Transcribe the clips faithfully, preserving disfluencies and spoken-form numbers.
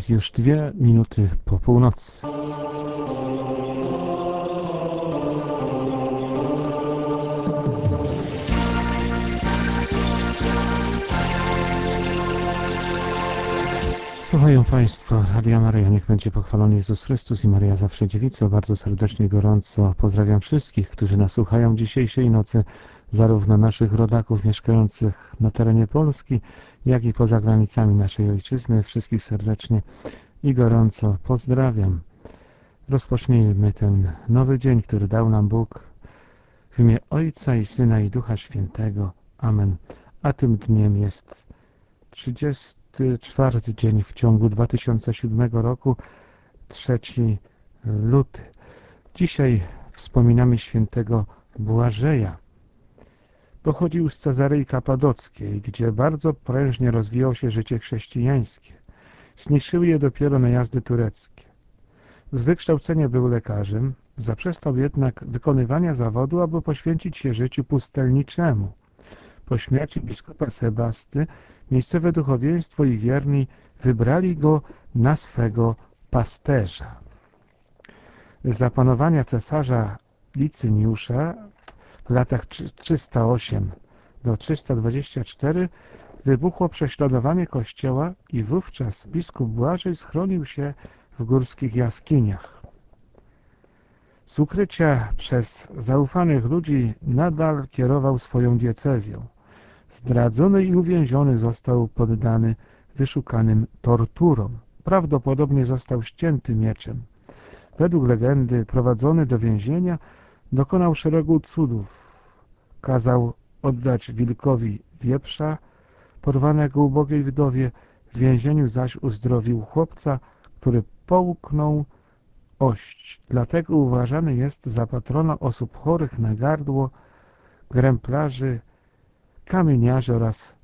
Jest już dwie minuty po północy. Słuchają Państwo Radia Maryja, niech będzie pochwalony Jezus Chrystus i Maryja zawsze dziewico. Bardzo serdecznie, gorąco pozdrawiam wszystkich, którzy nas słuchają dzisiejszej nocy, zarówno naszych rodaków mieszkających na terenie Polski, jak i poza granicami naszej ojczyzny. Wszystkich serdecznie i gorąco pozdrawiam. Rozpocznijmy ten nowy dzień, który dał nam Bóg, w imię Ojca i Syna i Ducha Świętego. Amen. A tym dniem jest trzydziesty czwarty dzień w ciągu dwa tysiące siódmego roku, trzeci luty. Dzisiaj wspominamy świętego Błażeja. Pochodził z Cezarei Kapadockiej, gdzie bardzo prężnie rozwijało się życie chrześcijańskie. Zniszczyły je dopiero najazdy tureckie. Z wykształcenia był lekarzem, zaprzestał jednak wykonywania zawodu, aby poświęcić się życiu pustelniczemu. Po śmierci biskupa Sebasty miejscowe duchowieństwo i wierni wybrali go na swego pasterza. Za panowania cesarza Licyniusza w latach trzysta osiem do trzysta dwadzieścia cztery wybuchło prześladowanie kościoła i wówczas biskup Błażej schronił się w górskich jaskiniach. Z ukrycia przez zaufanych ludzi nadal kierował swoją diecezją. Zdradzony i uwięziony został poddany wyszukanym torturom. Prawdopodobnie został ścięty mieczem. Według legendy prowadzony do więzienia dokonał szeregu cudów. Kazał oddać wilkowi wieprza, porwanego ubogiej wdowie, w więzieniu zaś uzdrowił chłopca, który połknął ość. Dlatego uważany jest za patrona osób chorych na gardło, gręplarzy, kamieniarzy oraz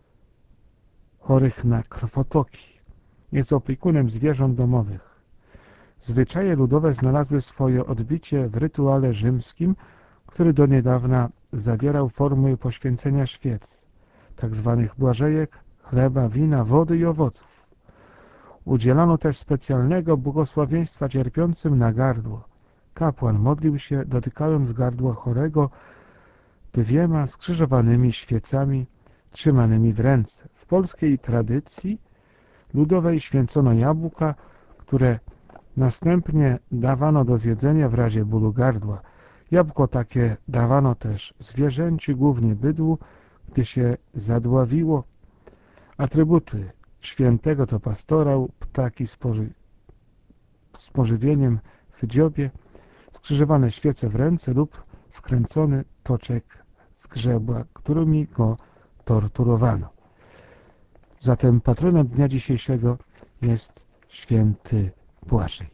chorych na krwotoki. Jest opiekunem zwierząt domowych. Zwyczaje ludowe znalazły swoje odbicie w rytuale rzymskim, który do niedawna zawierał formy poświęcenia świec, tak zwanych błażejek, chleba, wina, wody i owoców. Udzielano też specjalnego błogosławieństwa cierpiącym na gardło. Kapłan modlił się, dotykając gardła chorego dwiema skrzyżowanymi świecami trzymanymi w ręce. W polskiej tradycji ludowej święcono jabłka, które następnie dawano do zjedzenia w razie bólu gardła. Jabłko takie dawano też zwierzęciu, głównie bydłu, gdy się zadławiło. Atrybuty świętego to pastorał, ptaki z, poży... z pożywieniem w dziobie, skrzyżowane świece w ręce lub skręcony toczek z grzebła, którymi go torturowano. Zatem patronem dnia dzisiejszego jest święty Błażej.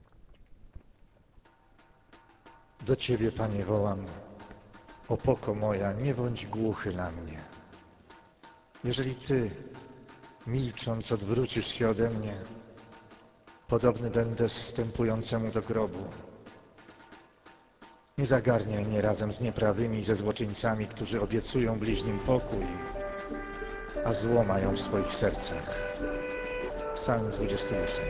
Do Ciebie, Panie, wołam, opoko moja, nie bądź głuchy na mnie. Jeżeli Ty, milcząc, odwrócisz się ode mnie, podobny będę zstępującemu do grobu. Nie zagarniaj mnie razem z nieprawymi i ze złoczyńcami, którzy obiecują bliźnim pokój, a zło mają w swoich sercach. Psalm dwudziesty ósmy.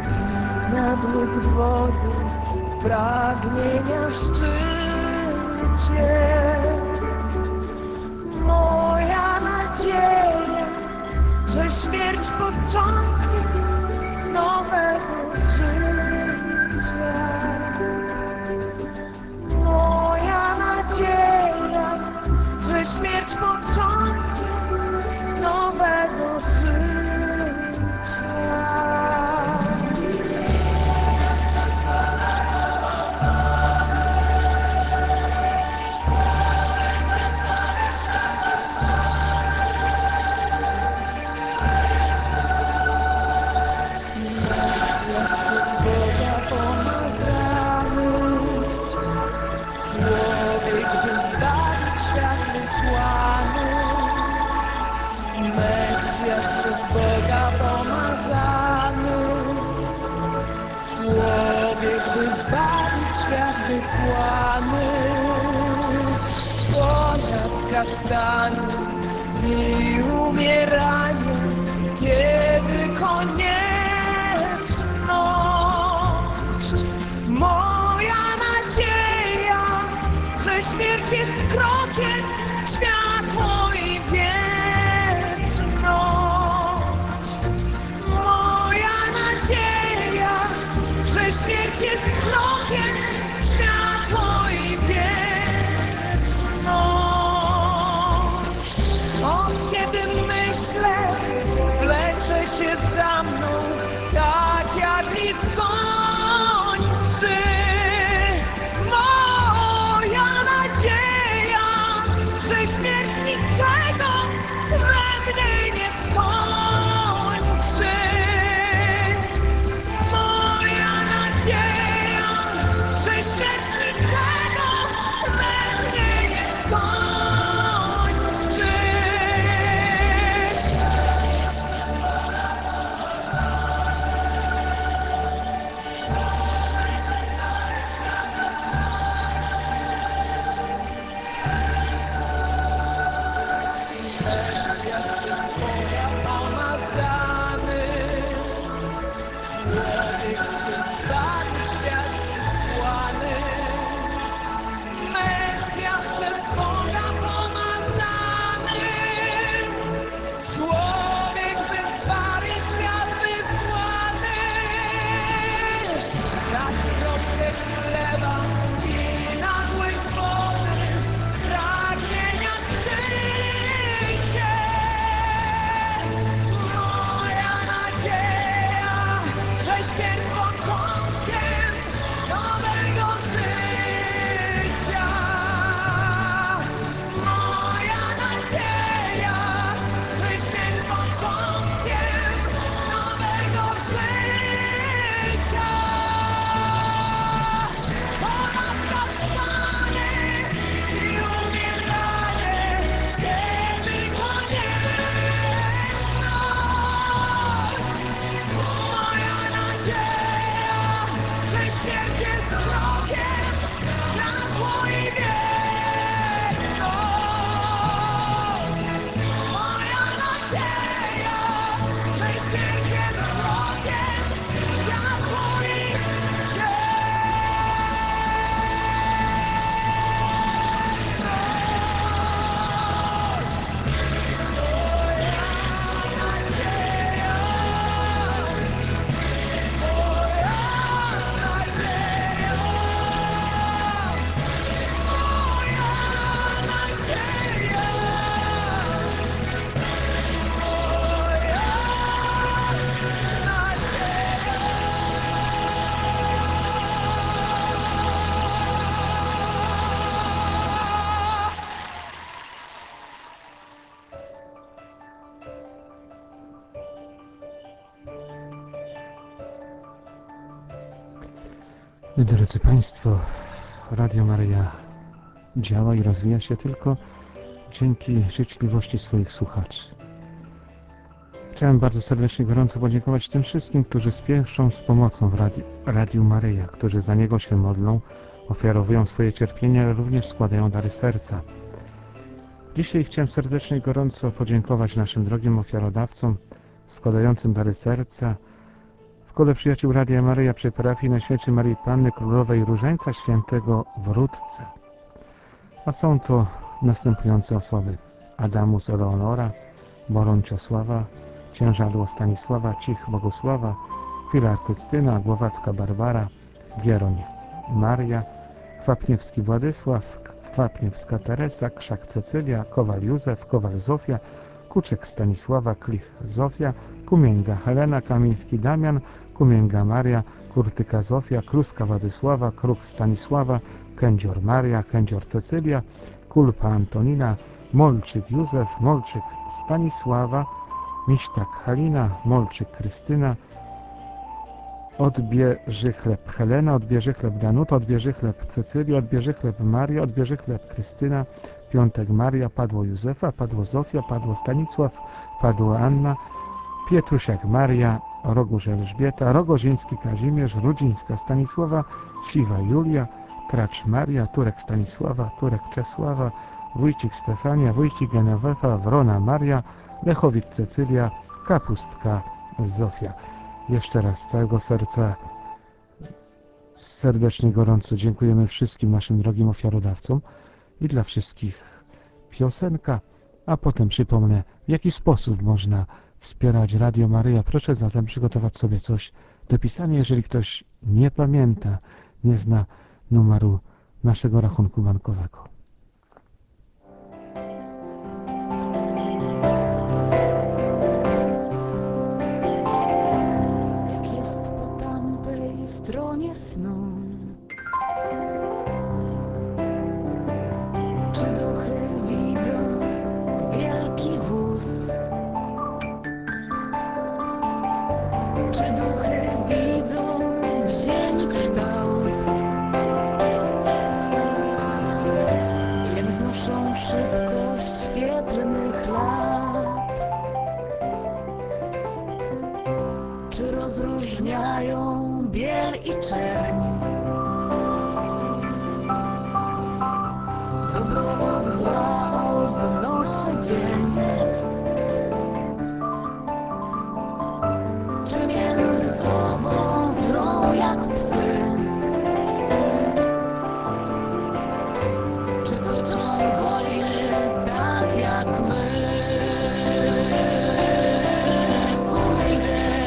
Wody, pragnienia szczyt Cię. Moja nadzieja, że śmierć początkiem nowego życia. Moja nadzieja, że śmierć początkiem nowego życia. Mesjasz przez Boga pomazany, człowiek by zbawić świat wysłany. Ponad kasztany i umieranie, kiedy konieczność. Moja nadzieja, że śmierć jest krokiem w światło i wieczność. Moja nadzieja, że śmierć jest krokiem w światło i wieczność. Od kiedy myślę, wlecze się za mną, tak jak list gończy. Moja nadzieja, że śmierć niczego we mnie nie skończy. Moja nadzieja, że śmierć niczego we mnie nie skończy. Mesjasz przez Boga pomazany, człowiek by zbawić świat wysłany. Jak kropkę chleba i nagłej wody, pragnienia szczycie. Moja nadzieja, że śmierć początkiem nowego życia. Moja nadzieja, że śmierć początkiem nowego życia. Ponad kasztany i umieranie, kiedy konieczność. Moja nadzieja, że śmierć jest krokiem w światło i wieczność. Moja nadzieja, że śmierć jest krokiem w światło i wieczność. Drodzy Państwo, Radio Maryja działa i rozwija się tylko dzięki życzliwości swoich słuchaczy. Chciałem bardzo serdecznie, gorąco podziękować tym wszystkim, którzy spieszą z pomocą w Radi Radiu Maryja, którzy za niego się modlą, ofiarowują swoje cierpienia, ale również składają dary serca. Dzisiaj chciałem serdecznie, gorąco podziękować naszym drogim ofiarodawcom składającym dary serca w Kole Przyjaciół Radia Maryja przy parafii Najświętszej Maryi Panny Królowej Różańca Świętego w Rudce. A są to następujące osoby: Adamus Eleonora, Boron Czesława, Ciężadło Stanisława, Cich Bogusława, Filar Krystyna, Głowacka Barbara, Gieroń Maria, Kwapniewski Władysław, Kwapniewska Teresa, Krzak Cecylia, Kowal Józef, Kowal Zofia, Kuczek Stanisława, Klich Zofia, Kumięga Helena, Kamiński Damian, Kumięga Maria, Kurtyka Zofia, Kluska Władysława, Kruk Stanisława, Kędzior Maria, Kędzior Cecylia, Kulpa Antonina, Molczyk Józef, Molczyk Stanisława, Miśtak Halina, Molczyk Krystyna, Odbieży chleb Helena, odbieży chleb Danuta, odbieży chleb Cecylia, odbieży chleb Maria, odbieży chleb Krystyna, Piątek Maria, padło Józefa, padło Zofia, padło Stanisław, padła Anna, Pietrusiak Maria, Rogórz Elżbieta, Rogorzyński Kazimierz, Rudzińska Stanisława, Siwa Julia, Tracz Maria, Turek Stanisława, Turek Czesława, Wójcik Stefania, Wójcik Genewefa, Wrona Maria, Lechowicz Cecylia, Kapustka Zofia. Jeszcze raz z całego serca serdecznie, gorąco dziękujemy wszystkim naszym drogim ofiarodawcom i dla wszystkich piosenka, a potem przypomnę, w jaki sposób można wspierać Radio Maryja. Proszę zatem przygotować sobie coś do pisania, jeżeli ktoś nie pamięta, nie zna numeru naszego rachunku bankowego. Jak jest po tamtej stronie snu, czy duchy widzą wielki wóz, czy duchy widzą w ziemi kształt, jak znoszą szybkość świetlnych lat, czy rozróżniają biel i czerń, dobro od zła, od nocy dzień, czy między sobą żrą jak psy, czy toczą wojny tak jak my. Pójdę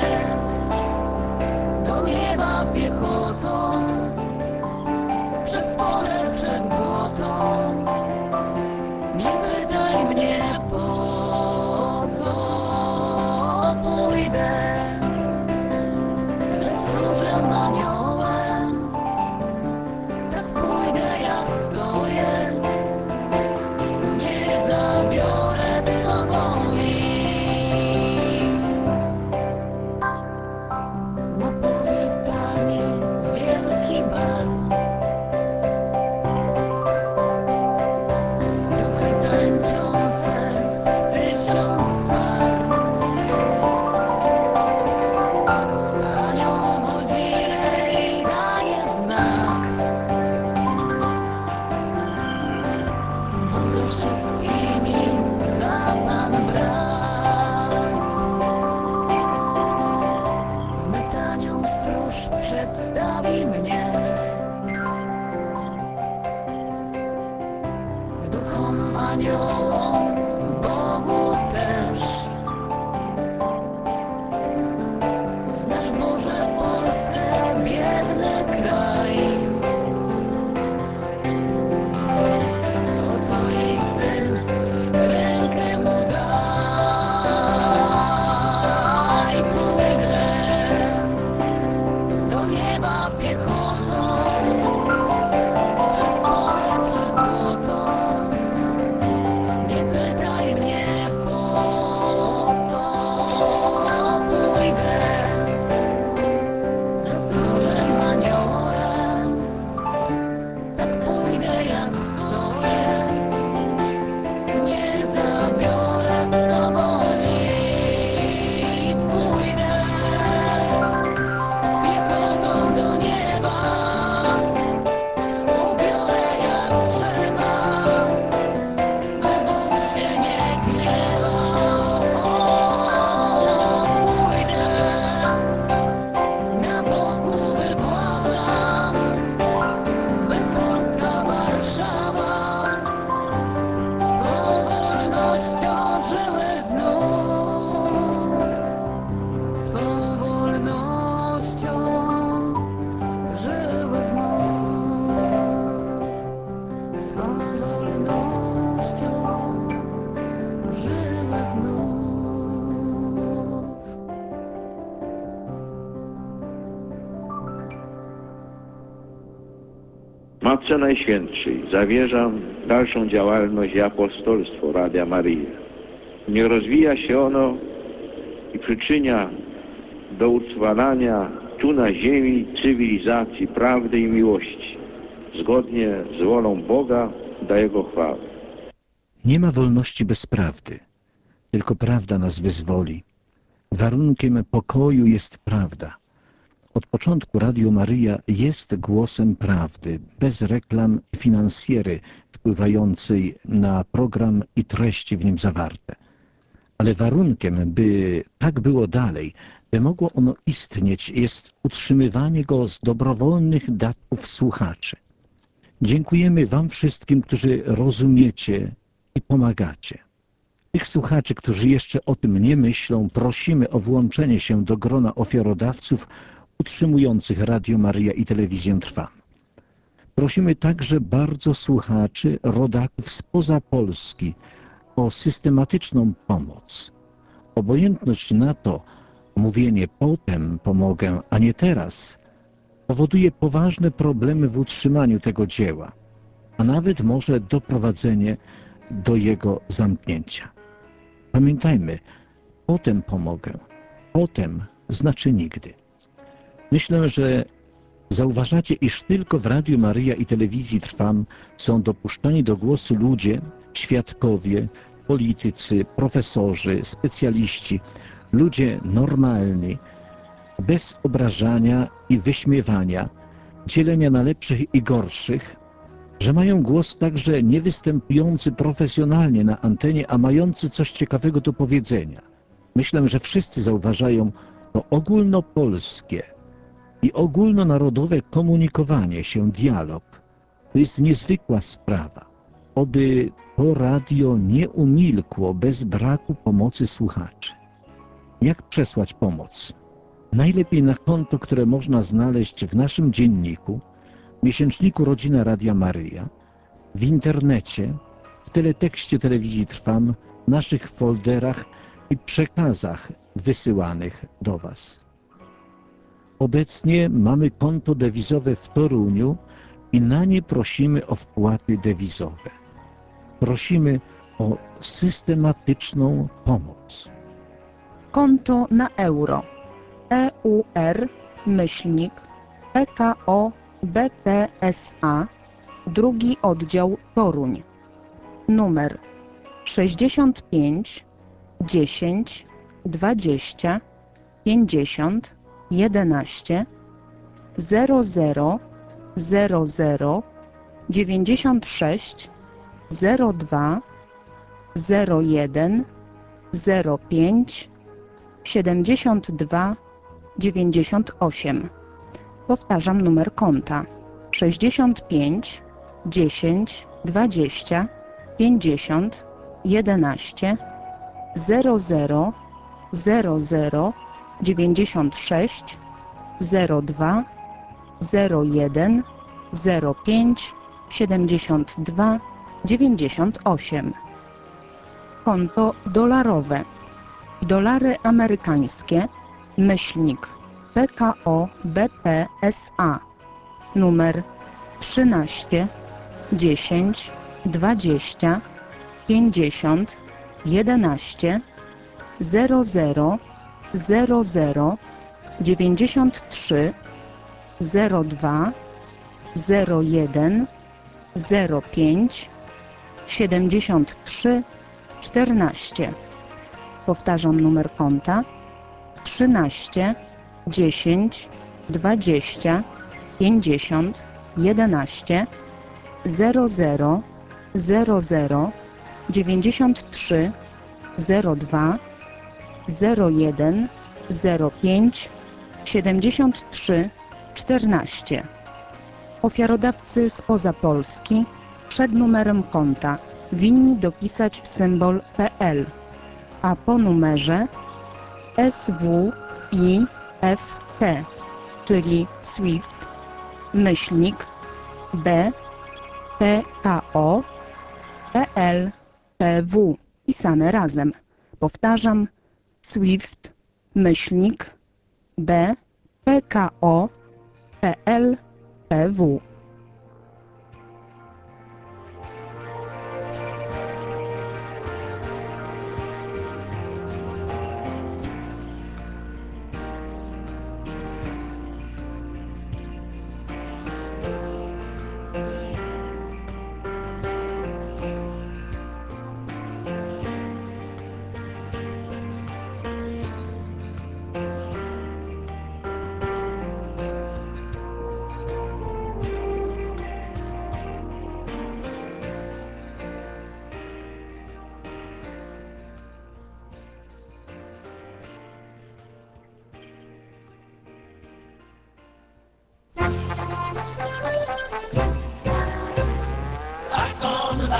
do nieba piechotą, przez pole, przez błoto. Nie pytaj mnie po co. Pójdę ze stróżem aniołem, tak pójdę, ja stoję. Nie zabiorę z sobą nic. Na powitanie wielki bal, duchy tańczące w tysiąc par. Anioł wodzirej daje znak, Bóg ze wszystkimi, za Pan brat. Wnet anioł stróż przedstawi mnie duchom, aniołom, Bogu też. Znasz Boże Polskę, biedny kraj. Oto jej syn, rękę mu daj. Pójdę do nieba piechotą, przez pole, przez błoto. Nie pytaj mnie Matce Najświętszej zawierzam dalszą działalność i apostolstwo Radia Maryja. Niech rozwija się ono i przyczynia do utrwalania tu na ziemi cywilizacji prawdy i miłości, zgodnie z wolą Boga dla Jego chwały. Nie ma wolności bez prawdy, tylko prawda nas wyzwoli. Warunkiem pokoju jest prawda. Od początku Radio Maryja jest głosem prawdy, bez reklam i finansjery wpływającej na program i treści w nim zawarte. Ale warunkiem, by tak było dalej, by mogło ono istnieć, jest utrzymywanie go z dobrowolnych datków słuchaczy. Dziękujemy Wam wszystkim, którzy rozumiecie i pomagacie. Tych słuchaczy, którzy jeszcze o tym nie myślą, prosimy o włączenie się do grona ofiarodawców utrzymujących Radio Maryja i Telewizję Trwam. Prosimy także bardzo słuchaczy, rodaków spoza Polski o systematyczną pomoc. Obojętność na to, mówienie potem pomogę, a nie teraz, powoduje poważne problemy w utrzymaniu tego dzieła, a nawet może doprowadzenie do jego zamknięcia. Pamiętajmy, potem pomogę, potem znaczy nigdy. Myślę, że zauważacie, iż tylko w Radiu Maryja i Telewizji Trwam są dopuszczani do głosu ludzie, świadkowie, politycy, profesorzy, specjaliści, ludzie normalni, bez obrażania i wyśmiewania, dzielenia na lepszych i gorszych, że mają głos także nie występujący profesjonalnie na antenie, a mający coś ciekawego do powiedzenia. Myślę, że wszyscy zauważają to ogólnopolskie i ogólnonarodowe komunikowanie się, dialog. To jest niezwykła sprawa. Oby to radio nie umilkło bez braku pomocy słuchaczy. Jak przesłać pomoc? Najlepiej na konto, które można znaleźć w naszym dzienniku, miesięczniku Rodzina Radia Maryja, w internecie, w teletekście Telewizji Trwam, naszych folderach i przekazach wysyłanych do Was. Obecnie mamy konto dewizowe w Toruniu i na nie prosimy o wpłaty dewizowe. Prosimy o systematyczną pomoc. Konto na euro E U R myślnik P K O B P S A drugi oddział Toruń. Numer sześćdziesiąt pięć dziesięć dwadzieścia pięćdziesiąt jedenaście zero zero zero zero dziewięćdziesiąt sześć zero dwa zero jeden zero pięć siedemdziesiąt dwa dziewięćdziesiąt osiem. Powtarzam numer konta sześćdziesiąt pięć dziesięć dwadzieścia pięćdziesiąt jedenaście zero zero zero zero dziewięćdziesiąt sześć zero dwa zero jeden zero pięć siedemdziesiąt dwa dziewięćdziesiąt osiem. Konto dolarowe dolary amerykańskie myślnik P K O B P S A numer trzynaście dziesięć dwadzieścia pięćdziesiąt jedenaście zero zero zero zero dziewięćdziesiąt trzy zero dwa zero jeden zero pięć siedemdziesiąt trzy czternaście. Powtarzam numer konta trzynaście dziesięć dwadzieścia pięćdziesiąt jedenaście zero zero zero zero dziewięćdziesiąt trzy zero dwa zero jeden zero pięć siedemdziesiąt trzy czternaście. Ofiarodawcy spoza Polski przed numerem konta winni dopisać symbol P L, a po numerze S W I F T, czyli SWIFT, myślnik B P K O P L P W, pisane razem. Powtarzam, SWIFT, myślnik B P K O P L P W.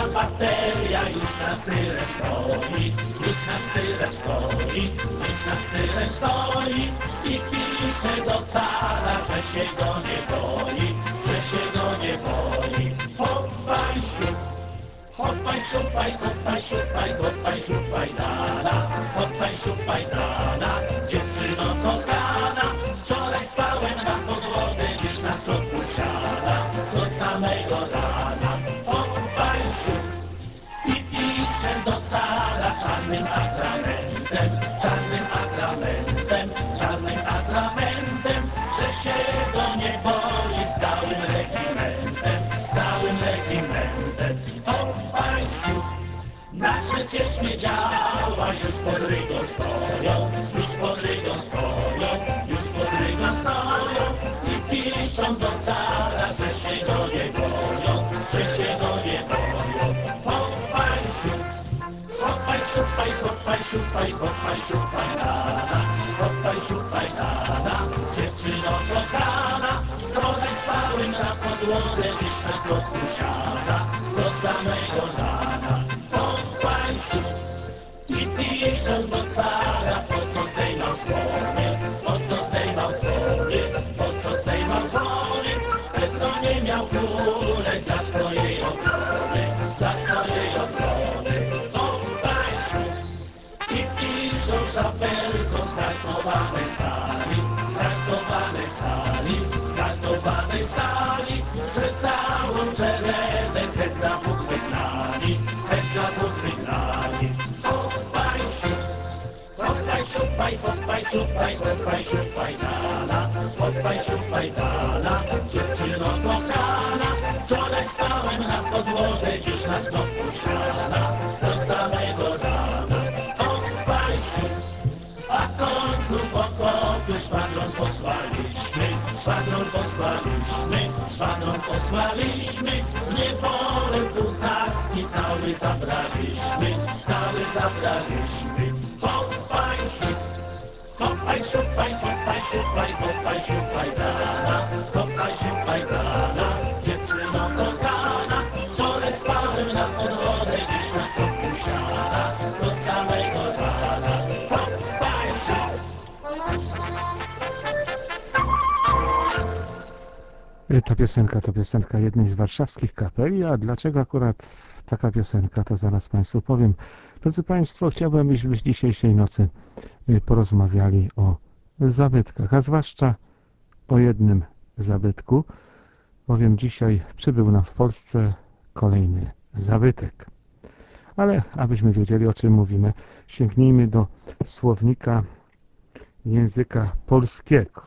bateria już na style stoi, już na style stoi, już na style stoi i pisze do cara, że się go nie boi, że się go nie boi. Hoppaj, siup, hoppaj, szupaj, hoppaj, szupaj, hoppaj, szupaj, dana, hoppaj, szupaj, dana, dziewczyno kochana, wczoraj spałem na podłodze, dziś na stopku siada, do samego rana. Hoppaj, siup i pisze do cara czarnym atramentem, czarnym atramentem, czarnym atramentem, że się go nie boi z całym regimentem, z całym regimentem. Hoppaj, siup, nasze cieśnie działa, już pod rygą stoją, już pod rygą stoją, już pod rygą stoją i piszą do cara, że się go nie boją, że się go nie boją. Hoppaj, siup, hoppaj, szupaj, hoppaj, szupaj, hoppaj, szupaj, dana, hoppaj, szupaj, dana, dziewczyno kochana, wczoraj spałem na podłodze, dziś na stopku siada, do samego rana. Hoppaj, siup i piszę do cara, po co zdejmał dzwony, po co zdejmał dzwony, po co zdejmał dzwony, pewno nie miał kulek dla swojej obrony, dla swojej obrony. Hoppaj, siup i piszą szabelko z hartowanej stali, z hartowanej stali, z hartowanej stali, że całą czeredę het za Bóg wygnali, het za Bóg wygnali. Hoppaj, siup, hoppaj, szupaj, hoppaj, szupaj, hoppaj, szupaj, dana, hoppaj, szupaj, dana, dziewczyno kochana, wczoraj spałem na podłodze, dziś na stopku siada, do samego rana. Hoppaj, siup, a w końcu w okopy szwadron posłaliśmy, szwadron posłaliśmy, szwadron posłaliśmy, w niewolę półcarski cały zabraliśmy, cały zabraliśmy. Hoppaj, siup, hoppaj, szupaj, hoppaj, szupaj, hoppaj, szupaj, dana, hoppaj, szupaj, dana, dziewczyno kochana, wczoraj spałem na podłodze, dziś na stopku siada, do samego rana. Hoppaj, siup. Ta piosenka to piosenka jednej z warszawskich kapeli, a dlaczego akurat taka piosenka, to zaraz Państwu powiem. Drodzy Państwo, chciałbym, byśmy w dzisiejszej nocy porozmawiali o zabytkach, a zwłaszcza o jednym zabytku, bowiem dzisiaj przybył nam w Polsce kolejny zabytek. Ale abyśmy wiedzieli, o czym mówimy, sięgnijmy do słownika języka polskiego,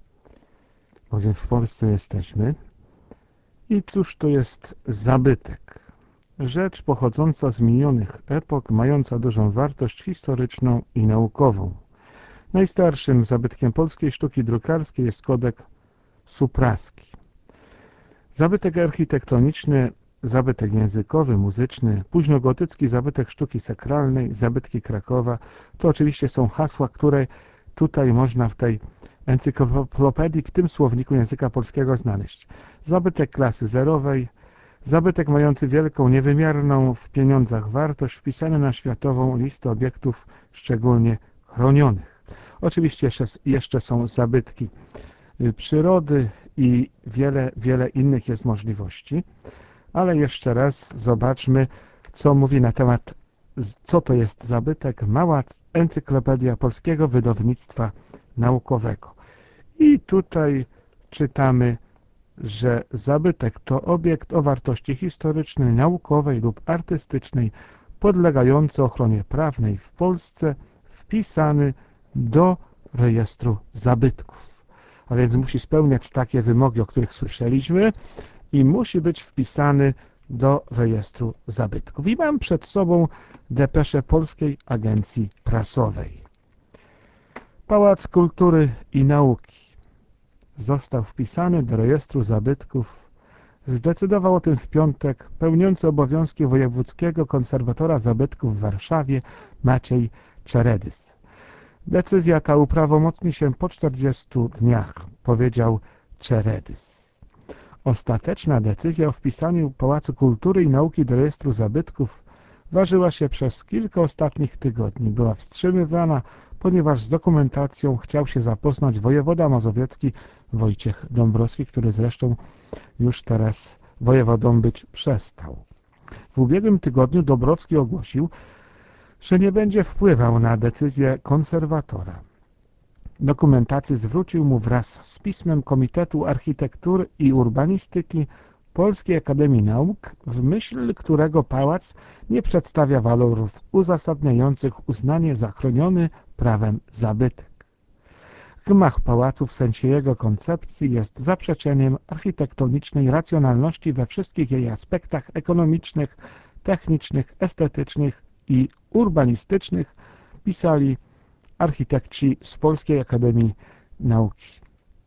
bowiem w Polsce jesteśmy. I cóż to jest zabytek? Rzecz pochodząca z minionych epok, mająca dużą wartość historyczną i naukową. Najstarszym zabytkiem polskiej sztuki drukarskiej jest kodek Supraski. Zabytek architektoniczny, zabytek językowy, muzyczny, późnogotycki zabytek sztuki sakralnej, zabytki Krakowa, to oczywiście są hasła, które tutaj można w tej encyklopedii, w tym słowniku języka polskiego znaleźć. Zabytek klasy zerowej, zabytek mający wielką, niewymierną w pieniądzach wartość, wpisany na światową listę obiektów szczególnie chronionych. Oczywiście jeszcze, jeszcze są zabytki przyrody i wiele, wiele innych jest możliwości, ale jeszcze raz zobaczmy, co mówi na temat, co to jest zabytek, mała encyklopedia polskiego wydawnictwa naukowego. I tutaj czytamy, że zabytek to obiekt o wartości historycznej, naukowej lub artystycznej podlegający ochronie prawnej w Polsce, wpisany do rejestru zabytków. A więc musi spełniać takie wymogi, o których słyszeliśmy, i musi być wpisany do rejestru zabytków. I mam przed sobą depeszę Polskiej Agencji Prasowej. Pałac Kultury i Nauki został wpisany do rejestru zabytków. Zdecydował o tym w piątek pełniący obowiązki wojewódzkiego konserwatora zabytków w Warszawie Maciej Czeredys. Decyzja ta uprawomocni się po czterdziestu dniach, powiedział Czeredys. Ostateczna decyzja o wpisaniu Pałacu Kultury i Nauki do rejestru zabytków ważyła się przez kilka ostatnich tygodni. Była wstrzymywana, ponieważ z dokumentacją chciał się zapoznać wojewoda mazowiecki Wojciech Dąbrowski, który zresztą już teraz wojewodą być przestał. W ubiegłym tygodniu Dąbrowski ogłosił, że nie będzie wpływał na decyzję konserwatora. Dokumentację zwrócił mu wraz z pismem Komitetu Architektury i Urbanistyki Polskiej Akademii Nauk, w myśl którego pałac nie przedstawia walorów uzasadniających uznanie za chroniony prawem zabytek. Gmach pałacu w sensie jego koncepcji jest zaprzeczeniem architektonicznej racjonalności we wszystkich jej aspektach ekonomicznych, technicznych, estetycznych i urbanistycznych, pisali architekci z Polskiej Akademii Nauki.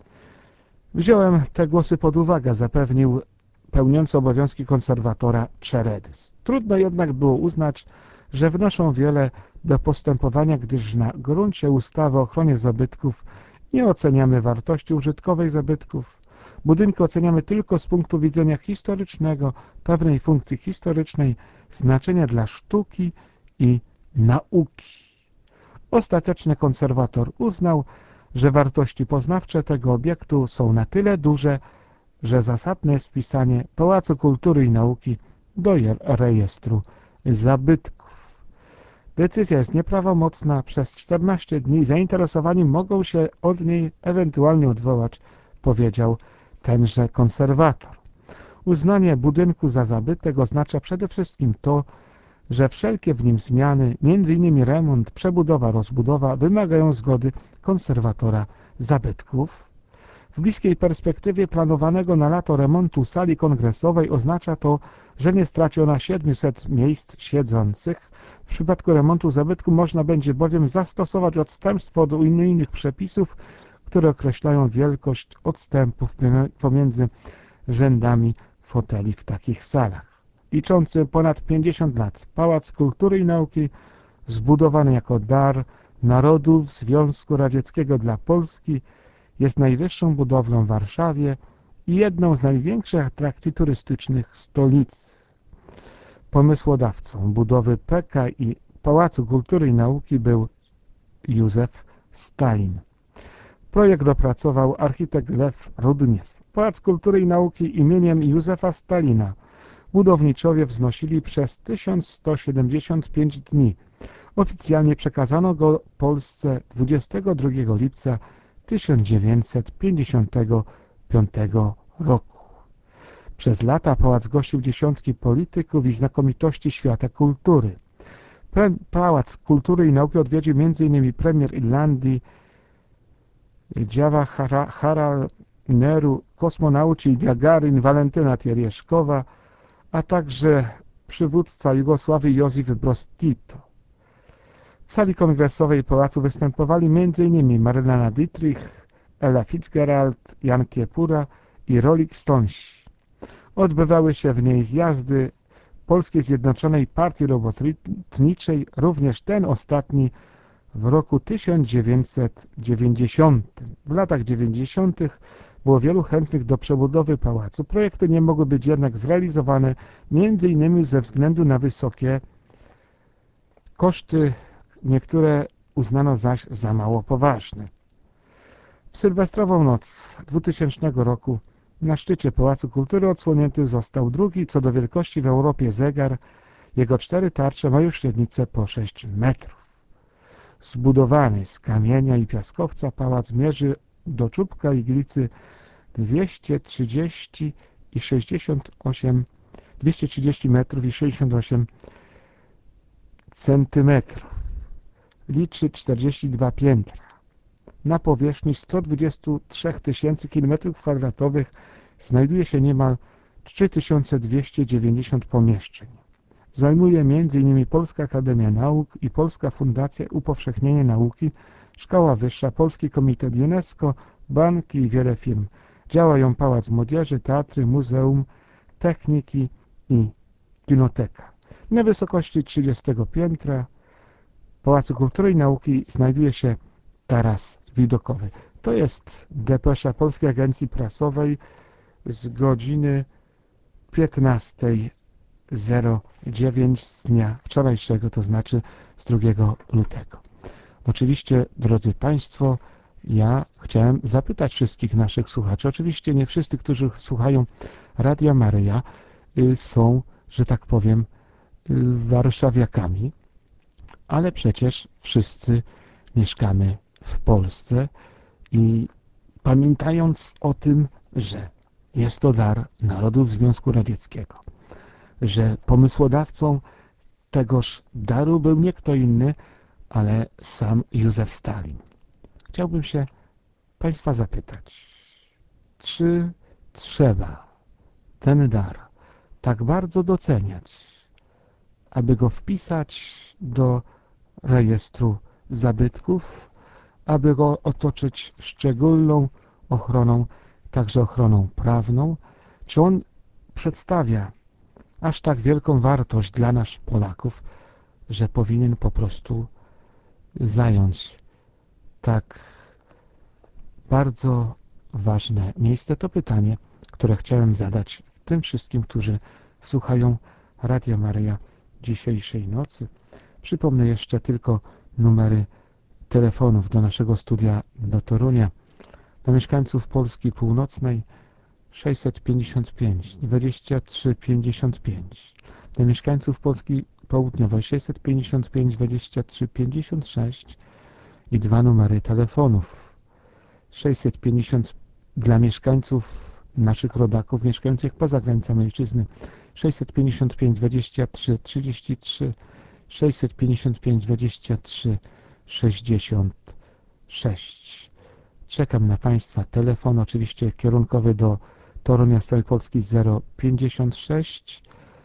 Wziąłem te głosy pod uwagę, zapewnił pełniący obowiązki konserwatora Czeredys. Trudno jednak było uznać, że wnoszą wiele do postępowania, gdyż na gruncie ustawy o ochronie zabytków nie oceniamy wartości użytkowej zabytków. Budynki oceniamy tylko z punktu widzenia historycznego, pewnej funkcji historycznej, znaczenia dla sztuki i nauki. Ostatecznie konserwator uznał, że wartości poznawcze tego obiektu są na tyle duże, że zasadne jest wpisanie Pałacu Kultury i Nauki do rejestru zabytków. Decyzja jest nieprawomocna. Przez czternaście dni zainteresowani mogą się od niej ewentualnie odwołać, powiedział tenże konserwator. Uznanie budynku za zabytek oznacza przede wszystkim to, że wszelkie w nim zmiany, między innymi remont, przebudowa, rozbudowa, wymagają zgody konserwatora zabytków. W bliskiej perspektywie planowanego na lato remontu sali kongresowej oznacza to, że nie straci ona siedmiuset miejsc siedzących. W przypadku remontu zabytku można będzie bowiem zastosować odstępstwo od unijnych przepisów, które określają wielkość odstępów pomiędzy rzędami foteli w takich salach. Liczący ponad pięćdziesiąt lat, Pałac Kultury i Nauki, zbudowany jako dar narodów Związku Radzieckiego dla Polski, jest najwyższą budowlą w Warszawie i jedną z największych atrakcji turystycznych stolicy. Pomysłodawcą budowy P K i Pałacu Kultury i Nauki był Józef Stalin. Projekt opracował architekt Lew Rudniew. Pałac Kultury i Nauki imieniem Józefa Stalina budowniczowie wznosili przez tysiąc sto siedemdziesiąt pięć dni. Oficjalnie przekazano go Polsce dwudziestego drugiego lipca tysiąc dziewięćset pięćdziesiątego piątego roku. Przez lata pałac gościł dziesiątki polityków i znakomitości świata kultury. Pałac Kultury i Nauki odwiedził między innymi premier Irlandii Jawaharlal Nehru, kosmonauci Gagarin, Walentyna Tereszkowa, a także przywódca Jugosławii Józef Broz Tito. W sali kongresowej pałacu występowali między innymi Marlena Dietrich, Ella Fitzgerald, Jan Kiepura i Rolling Stonesi. Odbywały się w niej zjazdy Polskiej Zjednoczonej Partii Robotniczej, również ten ostatni w roku tysiąc dziewięćset dziewięćdziesiątym. W latach dziewięćdziesiątych było wielu chętnych do przebudowy pałacu. Projekty nie mogły być jednak zrealizowane między innymi ze względu na wysokie koszty, niektóre uznano zaś za mało poważne. W sylwestrową noc dwutysięcznego roku na szczycie Pałacu Kultury odsłonięty został drugi co do wielkości w Europie zegar. Jego cztery tarcze mają średnicę po sześć metrów. Zbudowany z kamienia i piaskowca pałac mierzy do czubka iglicy dwieście trzydzieści i sześćdziesiąt osiem, dwieście trzydzieści metrów i sześćdziesiąt osiem centymetrów. Liczy czterdzieści dwa piętra. Na powierzchni sto dwadzieścia trzy tysięcy kilometrów kwadratowych znajduje się niemal trzy tysiące dwieście dziewięćdziesiąt pomieszczeń. Zajmuje między innymi Polska Akademia Nauk i Polska Fundacja Upowszechnienie Nauki, Szkoła Wyższa, Polski Komitet UNESCO, banki i wiele firm. Działają Pałac Młodzieży, teatry, muzeum, techniki i kinoteka. Na wysokości trzydziestego piętra Pałacu Kultury i Nauki znajduje się taras widokowy. To jest depesza Polskiej Agencji Prasowej z godziny piętnastej zero dziewięć z dnia wczorajszego, to znaczy z drugiego lutego. Oczywiście, drodzy Państwo, ja chciałem zapytać wszystkich naszych słuchaczy. Oczywiście nie wszyscy, którzy słuchają Radia Maryja, y, są, że tak powiem, y, warszawiakami, ale przecież wszyscy mieszkamy w Polsce i pamiętając o tym, że jest to dar narodów Związku Radzieckiego, że pomysłodawcą tegoż daru był nie kto inny, ale sam Józef Stalin. Chciałbym się Państwa zapytać, czy trzeba ten dar tak bardzo doceniać, aby go wpisać do rejestru zabytków, aby go otoczyć szczególną ochroną, także ochroną prawną? Czy on przedstawia aż tak wielką wartość dla nas Polaków, że powinien po prostu zająć tak bardzo ważne miejsce? To pytanie, które chciałem zadać tym wszystkim, którzy słuchają Radia Maryja dzisiejszej nocy. Przypomnę jeszcze tylko numery telefonów do naszego studia do Torunia. Do mieszkańców Polski Północnej sześćset pięćdziesiąt pięć dwadzieścia trzy pięćdziesiąt pięć. Dla mieszkańców Polski Południowej sześćset pięćdziesiąt pięć dwadzieścia trzy pięćdziesiąt sześć i dwa numery telefonów. sześćset pięćdziesiąt dla mieszkańców naszych rodaków mieszkających poza granicami ojczyzny sześćset pięćdziesiąt pięć dwadzieścia trzy trzydzieści trzy, sześćset pięćdziesiąt pięć dwadzieścia trzy sześćdziesiąt sześć. Czekam na Państwa telefon, oczywiście kierunkowy do Torunia z całej Polski zero pięćdziesiąt sześć,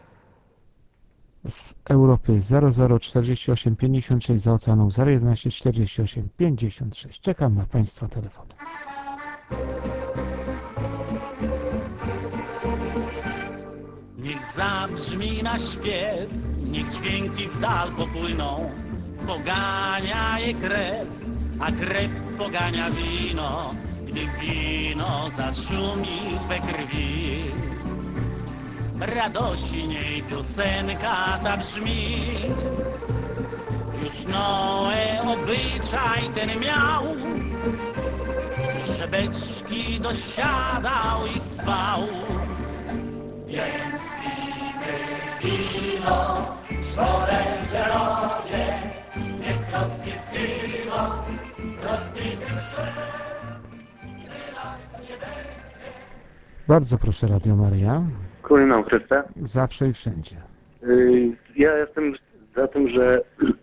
z Europy zero zero czterdzieści osiem pięćdziesiąt sześć, za oceanu zero jedenaście czterdzieści osiem pięćdziesiąt sześć. Czekam na Państwa telefon. Niech zabrzmi nasz śpiew, niech dźwięki w dal popłyną. Pogania je krew, a krew pogania wino. Gdy wino zaszumi we krwi, radośniej piosenka ta brzmi. Już Noe obyczaj ten miał, że beczki dosiadał i wcwał. Więc pijmy wino, szwoleżerowie, niech troski zginą, rozbitym szklem, gdy nas nie będzie. Bardzo proszę, Radio Maryja. Królował Chryste. Zawsze i wszędzie. Yy, Ja jestem za tym, że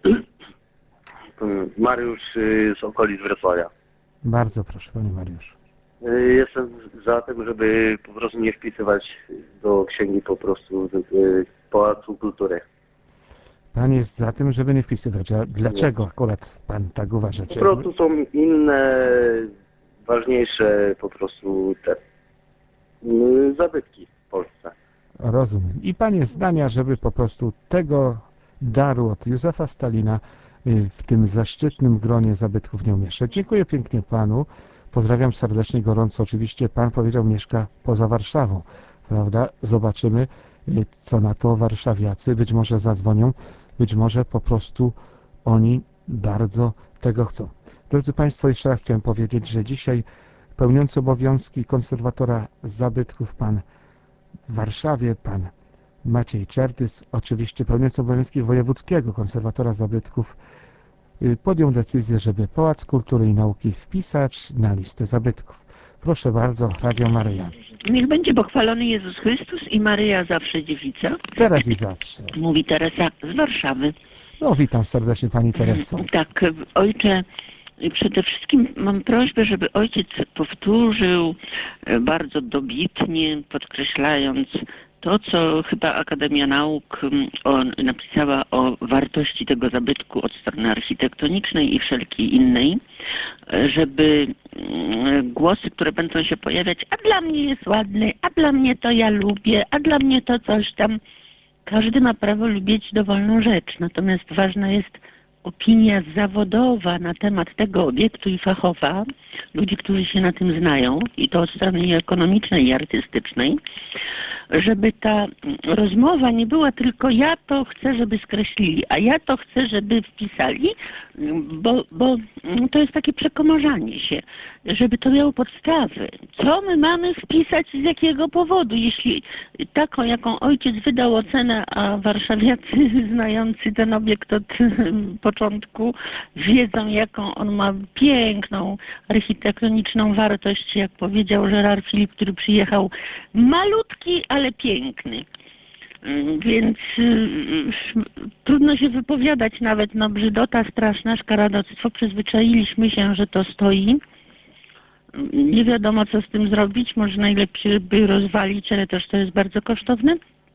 Mariusz yy, z okolic Wrocławia. Bardzo proszę, Panie Mariuszu. Yy, Jestem za tym, żeby po prostu nie wpisywać do księgi po prostu yy, Pałacu Kultury. Pan jest za tym, żeby nie wpisywać. A dlaczego akurat Pan tak uważa? Po prostu są inne, ważniejsze po prostu te yy, zabytki w Polsce. Rozumiem. I Pan jest zdania, żeby po prostu tego daru od Józefa Stalina y, w tym zaszczytnym gronie zabytków nie umieszczać. Dziękuję pięknie Panu. Pozdrawiam serdecznie, gorąco. Oczywiście Pan powiedział, mieszka poza Warszawą, prawda? Zobaczymy, y, co na to warszawiacy. Być może zadzwonią, być może po prostu oni bardzo tego chcą. Drodzy Państwo, jeszcze raz chciałem powiedzieć, że dzisiaj pełniący obowiązki konserwatora zabytków Pan w Warszawie, pan Maciej Czertys, oczywiście pełniący obowiązki wojewódzkiego konserwatora zabytków, podjął decyzję, żeby Pałac Kultury i Nauki wpisać na listę zabytków. Proszę bardzo, Radio Maryja. Niech będzie pochwalony Jezus Chrystus i Maryja zawsze dziewica. Teraz i zawsze. Mówi Teresa z Warszawy. No, witam serdecznie Pani Tereso. Tak, ojcze, przede wszystkim mam prośbę, żeby ojciec powtórzył bardzo dobitnie, podkreślając to, co chyba Akademia Nauk o, napisała o wartości tego zabytku od strony architektonicznej i wszelkiej innej, żeby głosy, które będą się pojawiać, a dla mnie jest ładny, a dla mnie to ja lubię, a dla mnie to coś tam. Każdy ma prawo lubić dowolną rzecz, natomiast ważna jest opinia zawodowa na temat tego obiektu i fachowa, ludzi, którzy się na tym znają, i to od strony i ekonomicznej i artystycznej, żeby ta rozmowa nie była tylko ja to chcę, żeby skreślili, a ja to chcę, żeby wpisali, bo, bo to jest takie przekomarzanie się, żeby to miało podstawy. Co my mamy wpisać z jakiego powodu? Jeśli taką, jaką ojciec wydał ocenę, a warszawiacy znający ten obiekt od początku wiedzą, jaką on ma piękną architektoniczną wartość, jak powiedział Gerard Philippe, który przyjechał malutki, ale piękny. Więc y, trudno się wypowiadać nawet, no brzydota straszna, szkaradoctwo, przyzwyczailiśmy się, że to stoi. Nie wiadomo, co z tym zrobić, może najlepiej by rozwalić, ale też to jest bardzo kosztowne.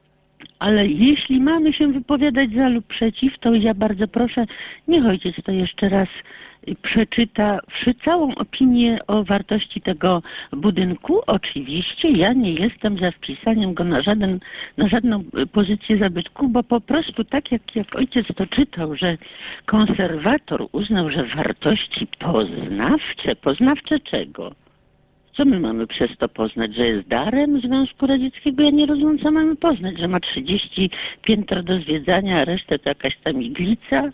Ale jeśli mamy się wypowiadać za lub przeciw, to ja bardzo proszę, niech ojciec to jeszcze raz przeczyta całą opinię o wartości tego budynku. Oczywiście ja nie jestem za wpisaniem go na, żaden, na żadną pozycję zabytku, bo po prostu tak jak, jak ojciec to czytał, że konserwator uznał, że wartości poznawcze, poznawcze czego? Co my mamy przez to poznać, że jest darem Związku Radzieckiego? Ja nie rozumiem, co mamy poznać, że ma trzydzieści piętr do zwiedzania, a resztę to jakaś tam iglica?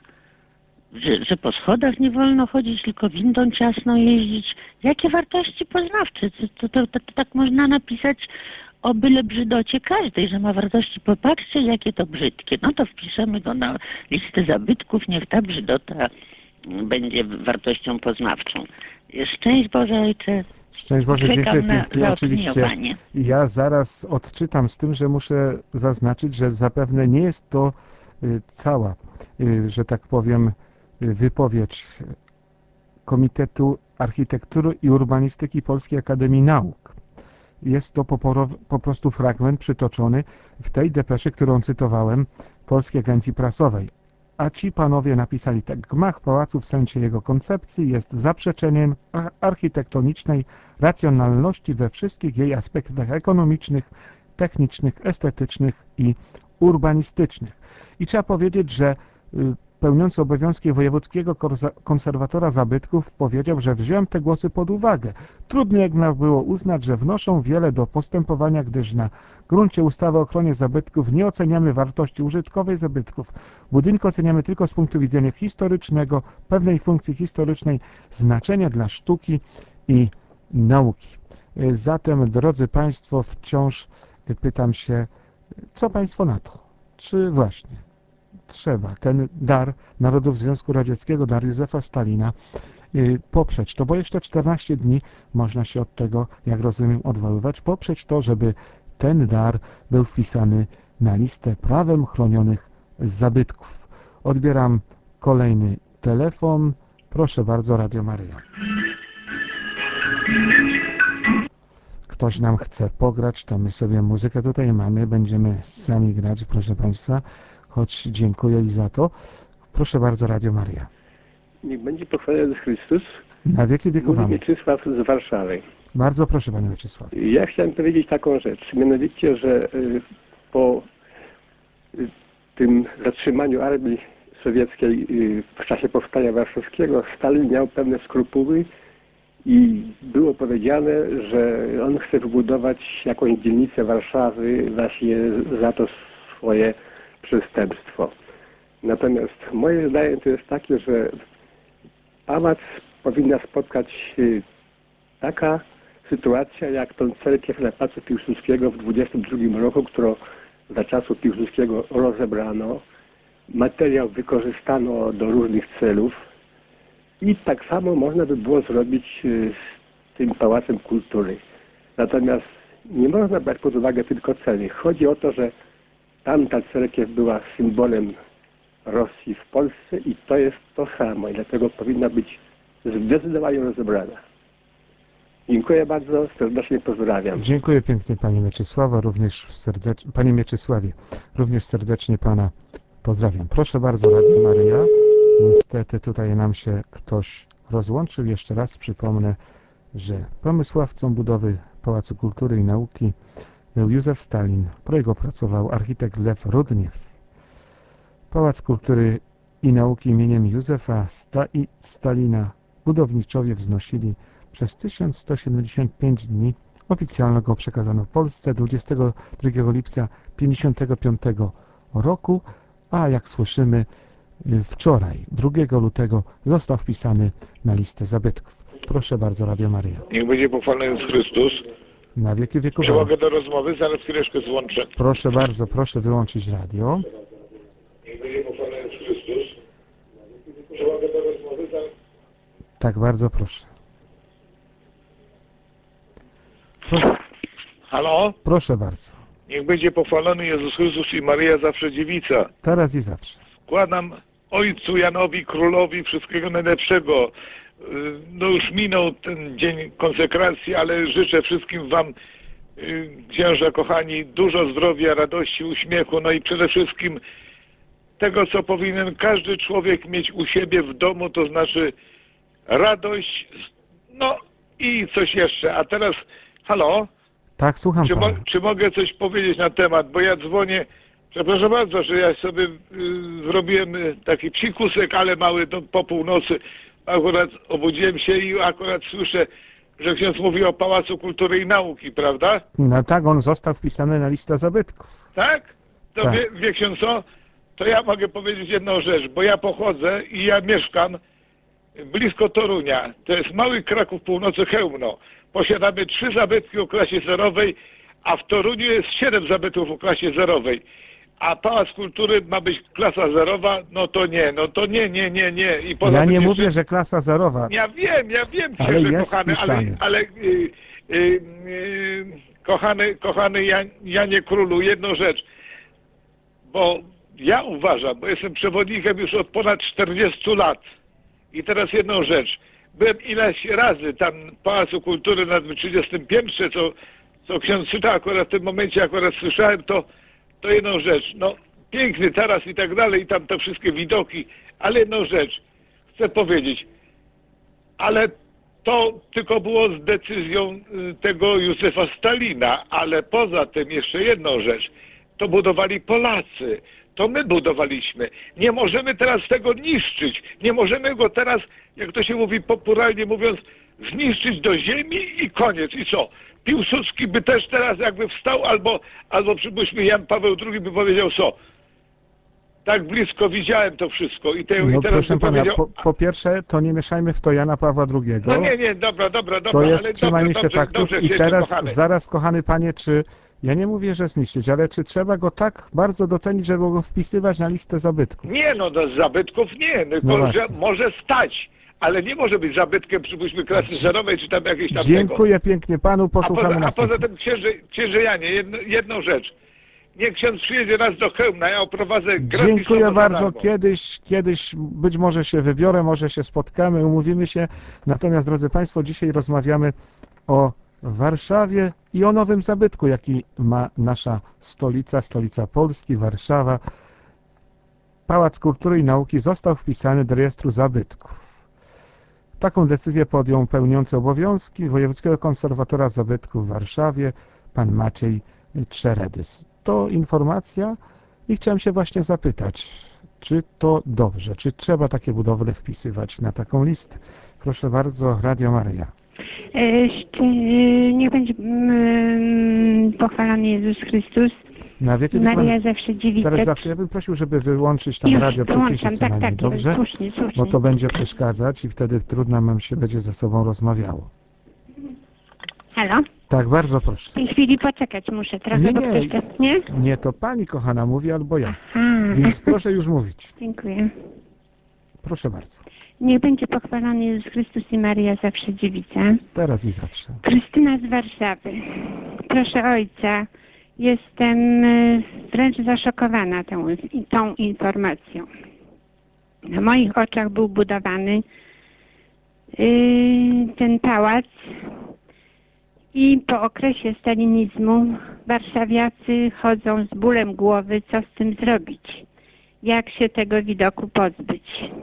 Że, że po schodach nie wolno chodzić, tylko windą ciasną jeździć. Jakie wartości poznawcze? To, to, to, to, to tak można napisać o byle brzydocie każdej, że ma wartości. Popatrzcie, jakie to brzydkie. No to wpiszemy go na listę zabytków, niech ta brzydota będzie wartością poznawczą. Szczęść Boże, Ojcze. Szczęść Boże, Czekam dziękuję na pięknie. Oczywiście zaopiniowanie. ja zaraz odczytam, z tym, że muszę zaznaczyć, że zapewne nie jest to y, cała, y, że tak powiem, y, wypowiedź Komitetu Architektury i Urbanistyki Polskiej Akademii Nauk. Jest to po, po prostu fragment przytoczony w tej depeszy, którą cytowałem, Polskiej Agencji Prasowej. A ci panowie napisali tak: gmach pałacu w sensie jego koncepcji jest zaprzeczeniem architektonicznej racjonalności we wszystkich jej aspektach ekonomicznych, technicznych, estetycznych i urbanistycznych. I trzeba powiedzieć, że pełniący obowiązki wojewódzkiego konserwatora zabytków powiedział, że wziąłem te głosy pod uwagę. Trudno jednak było uznać, że wnoszą wiele do postępowania, gdyż na gruncie ustawy o ochronie zabytków nie oceniamy wartości użytkowej zabytków. Budynki oceniamy tylko z punktu widzenia historycznego, pewnej funkcji historycznej, znaczenia dla sztuki i nauki. Zatem, drodzy Państwo, wciąż pytam się, co Państwo na to? Czy właśnie trzeba ten dar Narodów Związku Radzieckiego, dar Józefa Stalina, yy, poprzeć to, bo jeszcze czternaście dni można się od tego, jak rozumiem, odwoływać, poprzeć to, żeby ten dar był wpisany na listę prawem chronionych zabytków. Odbieram kolejny telefon. Proszę bardzo, Radio Maryja. Ktoś nam chce pograć, to my sobie muzykę tutaj mamy, będziemy sami grać, proszę Państwa. Choć dziękuję i za to. Proszę bardzo, Radio Maryja. Niech będzie pochwalony Chrystus. Na wieki wieków. Mówi Mieczysław z Warszawy. Bardzo proszę, Panie Mieczysławie. Ja chciałem powiedzieć taką rzecz. Mianowicie, że po tym zatrzymaniu armii sowieckiej w czasie powstania warszawskiego Stalin miał pewne skrupuły i było powiedziane, że on chce wybudować jakąś dzielnicę Warszawy właśnie za to swoje przestępstwo. Natomiast moje zdanie to jest takie, że pałac powinna spotkać taka sytuacja, jak tą cerkiew na placu Piłsudskiego w dwudziestym drugim roku, którą za czasów Piłsudskiego rozebrano. Materiał wykorzystano do różnych celów i tak samo można by było zrobić z tym Pałacem Kultury. Natomiast nie można brać pod uwagę tylko ceny. Chodzi o to, że tamta cerkiew była symbolem Rosji w Polsce i to jest to samo i dlatego powinna być zdecydowanie rozebrana. Dziękuję bardzo, serdecznie pozdrawiam. Dziękuję pięknie, Panie Mieczysława, również serdecznie, Panie Mieczysławie, również serdecznie Pana pozdrawiam. Proszę bardzo, Radio Maryja. Niestety tutaj nam się ktoś rozłączył. Jeszcze raz przypomnę, że pomysłowcą budowy Pałacu Kultury i Nauki był Józef Stalin. Projekt opracował architekt Lew Rudniew. Pałac Kultury i Nauki imieniem Józefa Sta i Stalina budowniczowie wznosili przez tysiąc sto siedemdziesiąt pięć dni. Oficjalnie go przekazano Polsce dwudziestego drugiego lipca tysiąc dziewięćset pięćdziesiątego piątego roku, a jak słyszymy wczoraj, drugiego lutego, został wpisany na listę zabytków. Proszę bardzo, Radio Maryja. Niech będzie pochwalony Jezus Chrystus. Na wieki wieków. Czy mogę do rozmowy? Zaraz chwileczkę złączę. Proszę bardzo, proszę wyłączyć radio. Niech będzie pochwalony Jezus Chrystus. Czy mogę do rozmowy? Zaraz... Tak, bardzo proszę. Pro... Halo? Proszę bardzo. Niech będzie pochwalony Jezus Chrystus i Maryja zawsze dziewica. Teraz i zawsze. Składam ojcu Janowi, królowi wszystkiego najlepszego. No już minął ten dzień konsekracji, ale życzę wszystkim wam, księża kochani, dużo zdrowia, radości, uśmiechu, no i przede wszystkim tego, co powinien każdy człowiek mieć u siebie w domu, to znaczy radość, no i coś jeszcze. A teraz, halo? Tak, słucham czy, mo pana. czy mogę coś powiedzieć na temat, bo ja dzwonię, przepraszam bardzo, że ja sobie y, zrobiłem y, taki psikusek, ale mały do, po północy. Akurat obudziłem się i akurat słyszę, że ksiądz mówi o Pałacu Kultury i Nauki, prawda? No tak, on został wpisany na listę zabytków. Tak? To tak. Wie, wie ksiądz co? To ja mogę powiedzieć jedną rzecz, bo ja pochodzę i ja mieszkam blisko Torunia. To jest mały Kraków Północy, Chełmno. Posiadamy trzy zabytki o klasie zerowej, a w Toruniu jest siedem zabytków o klasie zerowej. A Pałac Kultury ma być klasa zerowa, no to nie, no to nie, nie, nie, nie. I poza ja nie jeszcze... mówię, że klasa zerowa. Ja wiem, ja wiem, ale księże jest kochany, ale, ale yy, yy, yy, kochany, kochany Jan, Janie Królu, jedną rzecz, bo ja uważam, bo jestem przewodnikiem już od ponad czterdziestu lat i teraz jedną rzecz, byłem ileś razy tam w Pałacu Kultury na trzydziestym piętrze, co, co ksiądz czyta akurat w tym momencie, akurat słyszałem, to to jedną rzecz, no piękny taras i tak dalej, i tam te wszystkie widoki, ale jedną rzecz chcę powiedzieć, ale to tylko było z decyzją tego Józefa Stalina, ale poza tym jeszcze jedną rzecz, to budowali Polacy, to my budowaliśmy. Nie możemy teraz tego niszczyć, nie możemy go teraz, jak to się mówi popularnie mówiąc, zniszczyć do ziemi i koniec. I co? Piłsudski by też teraz jakby wstał, albo, albo przypuśćmy Jan Paweł drugi by powiedział co? Tak blisko widziałem to wszystko i, te, no, i teraz proszę by pana, powiedział... po, po pierwsze, to nie mieszajmy w to Jana Pawła drugiego. No nie, nie, dobra, dobra, dobra, to jest, ale trzymajmy dobrze, się dobrze, faktów dobrze, i teraz kochany. zaraz, kochany panie, czy ja nie mówię, że zniszczyć, ale czy trzeba go tak bardzo docenić, żeby go wpisywać na listę zabytków? Nie, no do zabytków nie, no, No może, może stać, ale nie może być zabytkiem, przypuśćmy, klasy zerowej, czy tam jakieś tam Dziękuję tego. pięknie panu, posłuchamy A poza, a poza następnie. tym, księże, księże Janie, jedno, jedną rzecz. Niech ksiądz przyjedzie raz do Chełmna, ja oprowadzę gratisowo Dziękuję za bardzo, darmo. kiedyś, kiedyś być może się wybiorę, może się spotkamy, umówimy się. Natomiast, drodzy państwo, dzisiaj rozmawiamy o Warszawie i o nowym zabytku, jaki ma nasza stolica, stolica Polski, Warszawa. Pałac Kultury i Nauki został wpisany do rejestru zabytków. Taką decyzję podjął pełniący obowiązki Wojewódzkiego Konserwatora Zabytków w Warszawie, pan Maciej Trzeredys. To informacja i chciałem się właśnie zapytać, czy to dobrze, czy trzeba takie budowle wpisywać na taką listę? Proszę bardzo, Radio Maryja. Niech będzie mm, pochwalony Jezus Chrystus. Na wieki Maria pan... zawsze dziewica. Teraz zawsze ja bym prosił, żeby wyłączyć tam Już radio, wyłączam, przyciszyć tak, na nim, tak, dobrze? słusznie, słusznie. Bo to będzie przeszkadzać i wtedy trudno nam się będzie ze sobą rozmawiało. Halo? Tak, bardzo proszę. W tej chwili poczekać muszę trochę, Nie, bo nie. ktoś to... Nie? Nie, to pani kochana mówi albo ja. Aha. Więc proszę już mówić. Dziękuję. Proszę bardzo. Niech będzie pochwalony Jezus Chrystus i Maria zawsze dziewica. Teraz i zawsze. Krystyna z Warszawy. Proszę ojca, jestem e, wręcz zaszokowana tą, tą informacją. Na moich oczach był budowany yy, ten pałac i po okresie stalinizmu warszawiacy chodzą z bólem głowy, co z tym zrobić, jak się tego widoku pozbyć.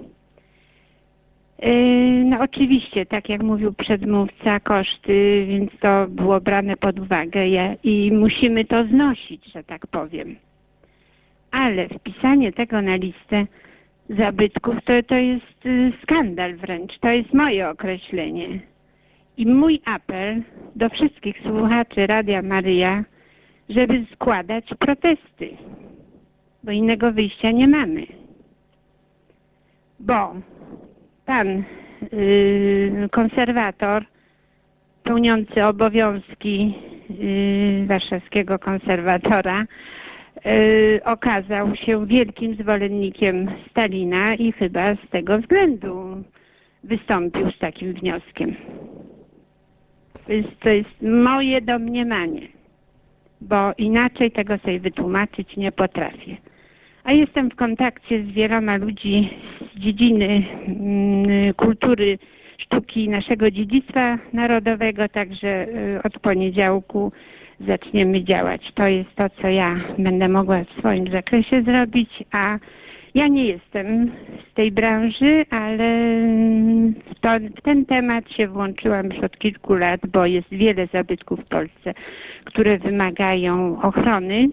Yy, no oczywiście, tak jak mówił przedmówca, koszty, więc to było brane pod uwagę i musimy to znosić, że tak powiem. Ale wpisanie tego na listę zabytków, to, to jest y, skandal wręcz. To jest moje określenie. I mój apel do wszystkich słuchaczy Radia Maryja, żeby składać protesty, bo innego wyjścia nie mamy. Bo pan y, konserwator pełniący obowiązki y, warszawskiego konserwatora y, okazał się wielkim zwolennikiem Stalina i chyba z tego względu wystąpił z takim wnioskiem. To jest, to jest moje domniemanie, bo inaczej tego sobie wytłumaczyć nie potrafię. A jestem w kontakcie z wieloma ludzi z dziedziny mm, kultury, sztuki, naszego dziedzictwa narodowego, także y, od poniedziałku zaczniemy działać. To jest to, co ja będę mogła w swoim zakresie zrobić, a ja nie jestem z tej branży, ale w, to, w ten temat się włączyłam już od kilku lat, bo jest wiele zabytków w Polsce, które wymagają ochrony.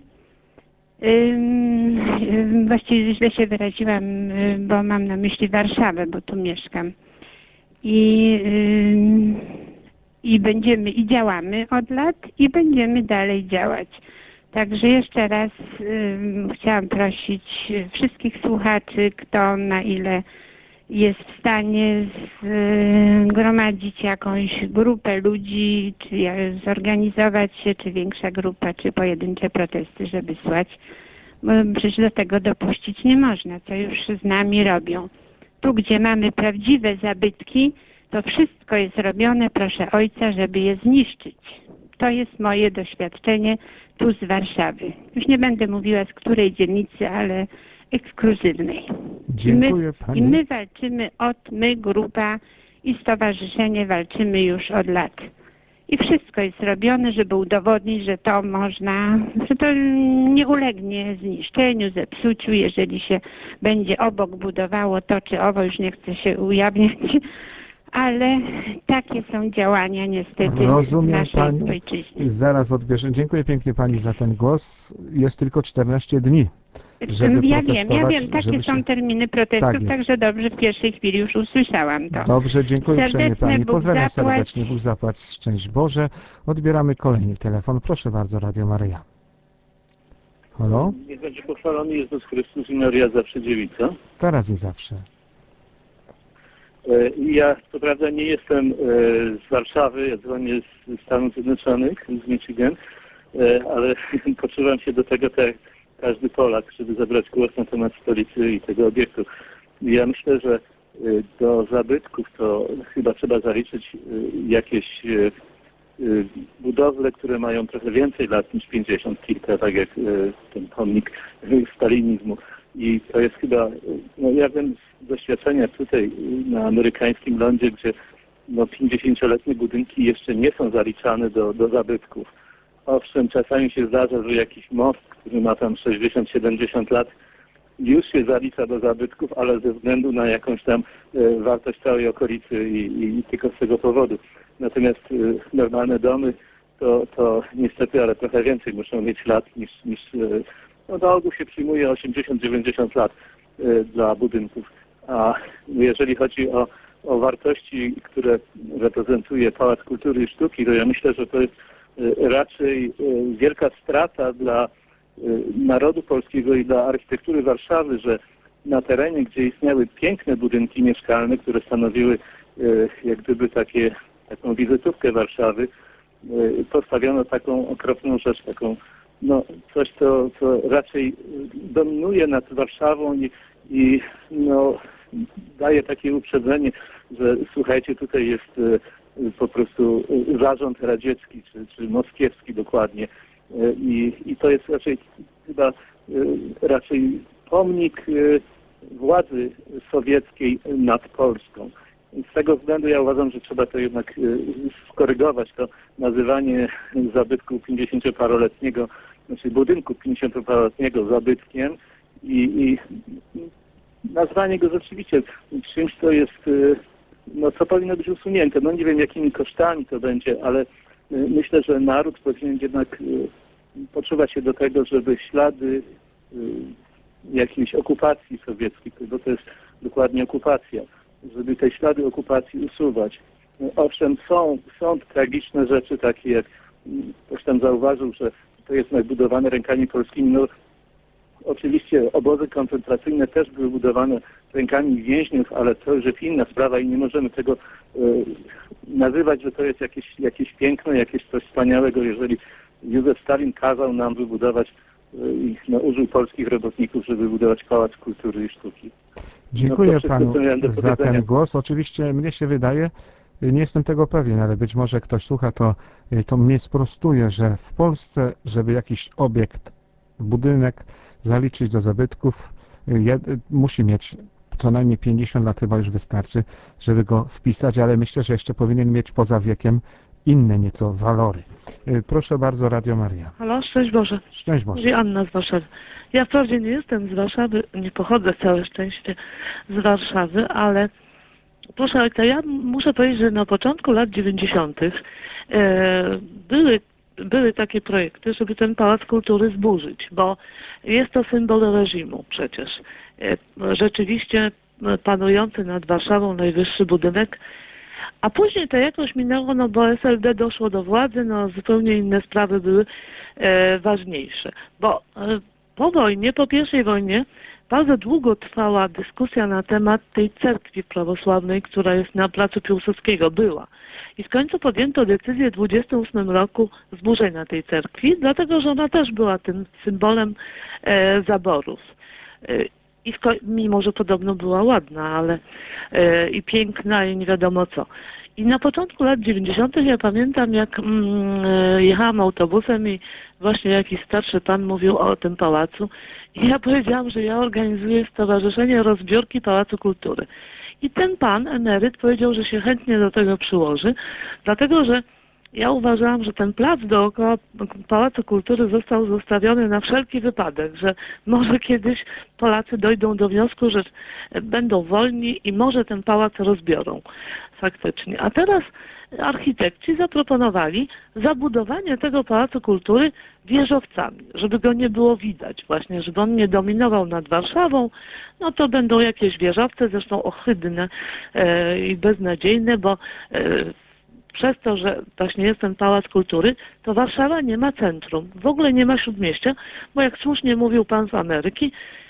Ym, właściwie źle się wyraziłam, bo mam na myśli Warszawę, bo tu mieszkam. I, ym, i będziemy, i działamy od lat i będziemy dalej działać. Także jeszcze raz ym, chciałam prosić wszystkich słuchaczy, kto na ile jest w stanie zgromadzić jakąś grupę ludzi, czy zorganizować się, czy większa grupa, czy pojedyncze protesty, żeby słać. Bo przecież do tego dopuścić nie można, co już z nami robią. Tu, gdzie mamy prawdziwe zabytki, to wszystko jest robione, proszę ojca, żeby je zniszczyć. To jest moje doświadczenie tu z Warszawy. Już nie będę mówiła z której dzielnicy, ale ekskluzywnej. Dziękuję I pani. my, I my walczymy od, my grupa i stowarzyszenie walczymy już od lat. I wszystko jest robione, żeby udowodnić, że to można, że to nie ulegnie zniszczeniu, zepsuciu, jeżeli się będzie obok budowało to czy owo, już nie chcę się ujawniać, ale takie są działania niestety Rozumiem w naszej pani. ojczyźnie. Zaraz odbierze. Dziękuję pięknie pani za ten głos. Jest tylko czternaście dni, żeby Ja wiem, protestować. ja wiem, takie żeby są się... terminy protestów, Tak jest. także dobrze, w pierwszej chwili już usłyszałam to. Dobrze, dziękuję uprzejmie Serdeczne pani. Bóg Pozdrawiam zapłać. serdecznie. Bóg zapłać. Szczęść Boże. Odbieramy kolejny telefon. Proszę bardzo, Radio Maryja. Halo? Niech będzie pochwalony Jezus Chrystus i Maria zawsze dziewica. Teraz i zawsze. Ja co prawda nie jestem z Warszawy, ja dzwonię z Stanów Zjednoczonych, z Michigan, ale poczuwam się do tego tak jak każdy Polak, żeby zabrać głos na temat stolicy i tego obiektu. Ja myślę, że do zabytków to chyba trzeba zaliczyć jakieś budowle, które mają trochę więcej lat niż pięćdziesiąt kilka, tak jak ten pomnik stalinizmu. I to jest chyba, no ja wiem z doświadczenia tutaj na amerykańskim lądzie, gdzie no pięćdziesięcioletnie budynki jeszcze nie są zaliczane do, do zabytków. Owszem, czasami się zdarza, że jakiś most, który ma tam sześćdziesiąt siedemdziesiąt lat, już się zalicza do zabytków, ale ze względu na jakąś tam e, wartość całej okolicy i, i, i tylko z tego powodu. Natomiast e, normalne domy to, to niestety, ale trochę więcej muszą mieć lat niż, niż e, no do ogółu się przyjmuje osiemdziesiąt dziewięćdziesiąt lat e, dla budynków. A jeżeli chodzi o, o wartości, które reprezentuje Pałac Kultury i Sztuki, to ja myślę, że to jest e, raczej e, wielka strata dla narodu polskiego i dla architektury Warszawy, że na terenie, gdzie istniały piękne budynki mieszkalne, które stanowiły jak gdyby takie, taką wizytówkę Warszawy, postawiono taką okropną rzecz, taką, no coś, co, co raczej dominuje nad Warszawą i, i no, daje takie uprzedzenie, że słuchajcie, tutaj jest po prostu zarząd radziecki, czy, czy moskiewski dokładnie. I, I to jest raczej chyba raczej pomnik władzy sowieckiej nad Polską. Z tego względu ja uważam, że trzeba to jednak skorygować, to nazywanie zabytku pięćdziesięcioparoletniego, znaczy budynku pięćdziesięcioparoletniego zabytkiem i, i nazwanie go rzeczywiście czymś, co jest, no co powinno być usunięte. No nie wiem, jakimi kosztami to będzie, ale myślę, że naród powinien jednak poczuwać się do tego, żeby ślady jakiejś okupacji sowieckiej, bo to jest dokładnie okupacja, żeby te ślady okupacji usuwać. Owszem, są, są tragiczne rzeczy takie, jak ktoś tam zauważył, że to jest budowane rękami polskimi. No, oczywiście obozy koncentracyjne też były budowane rękami więźniów, ale to już jest inna sprawa i nie możemy tego y, nazywać, że to jest jakieś, jakieś piękno, jakieś coś wspaniałego, jeżeli Józef Stalin kazał nam wybudować y, i no, użył polskich robotników, żeby budować Pałac Kultury i Sztuki. Dziękuję no, panu za ten głos. Oczywiście mnie się wydaje, nie jestem tego pewien, ale być może ktoś słucha, to, to mnie sprostuje, że w Polsce, żeby jakiś obiekt, budynek zaliczyć do zabytków, jed, musi mieć co najmniej pięćdziesiąt lat, chyba już wystarczy, żeby go wpisać, ale myślę, że jeszcze powinien mieć poza wiekiem inne nieco walory. Proszę bardzo, Radio Maria. Halo, szczęść Boże. Szczęść Boże. Mówi Anna z Warszawy. Ja wprawdzie nie jestem z Warszawy, nie pochodzę całe szczęście z Warszawy, ale proszę ojca, ja muszę powiedzieć, że na początku lat dziewięćdziesiątych e, były, były takie projekty, żeby ten Pałac Kultury zburzyć, bo jest to symbol reżimu przecież. E, rzeczywiście panujący nad Warszawą najwyższy budynek. A później to jakoś minęło, no bo S L D doszło do władzy, no zupełnie inne sprawy były e, ważniejsze. Bo e, po wojnie, po pierwszej wojnie bardzo długo trwała dyskusja na temat tej cerkwi prawosławnej, która jest na placu Piłsudskiego, była. I w końcu podjęto decyzję w dwudziestym ósmym roku zburzenia tej cerkwi, dlatego że ona też była tym symbolem e, zaborów. E, I w, mimo, że podobno była ładna, ale e, i piękna i nie wiadomo co. I na początku lat dziewięćdziesiątych ja pamiętam, jak mm, jechałam autobusem i właśnie jakiś starszy pan mówił o tym pałacu i ja powiedziałam, że ja organizuję Stowarzyszenie Rozbiórki Pałacu Kultury. I ten pan, emeryt, powiedział, że się chętnie do tego przyłoży, dlatego że ja uważałam, że ten plac dookoła Pałacu Kultury został zostawiony na wszelki wypadek, że może kiedyś Polacy dojdą do wniosku, że będą wolni i może ten pałac rozbiorą faktycznie. A teraz architekci zaproponowali zabudowanie tego Pałacu Kultury wieżowcami, żeby go nie było widać właśnie, żeby on nie dominował nad Warszawą, no to będą jakieś wieżowce, zresztą ohydne e, i beznadziejne, bo e, przez to, że właśnie jest ten Pałac Kultury, to Warszawa nie ma centrum, w ogóle nie ma śródmieścia, bo jak słusznie mówił pan z Ameryki,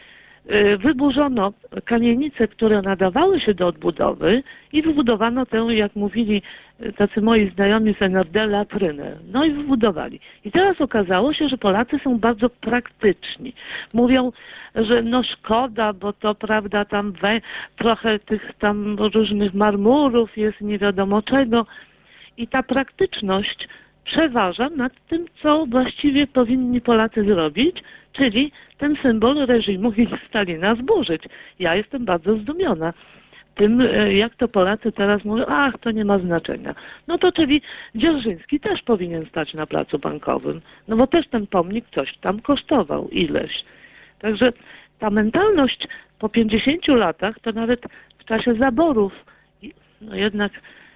wyburzono kamienice, które nadawały się do odbudowy i wybudowano tę, jak mówili tacy moi znajomi z N R D, latrynę. No i wybudowali. I teraz okazało się, że Polacy są bardzo praktyczni. Mówią, że no szkoda, bo to prawda tam we, trochę tych tam różnych marmurów jest, nie wiadomo czego. I ta praktyczność przeważa nad tym, co właściwie powinni Polacy zrobić, czyli ten symbol reżimu Stalina zburzyć. Ja jestem bardzo zdumiona tym, jak to Polacy teraz mówią, ach, to nie ma znaczenia. No to czyli Dzierżyński też powinien stać na placu Bankowym, no bo też ten pomnik coś tam kosztował, ileś. Także ta mentalność po pięćdziesięciu latach, to nawet w czasie zaborów, no jednak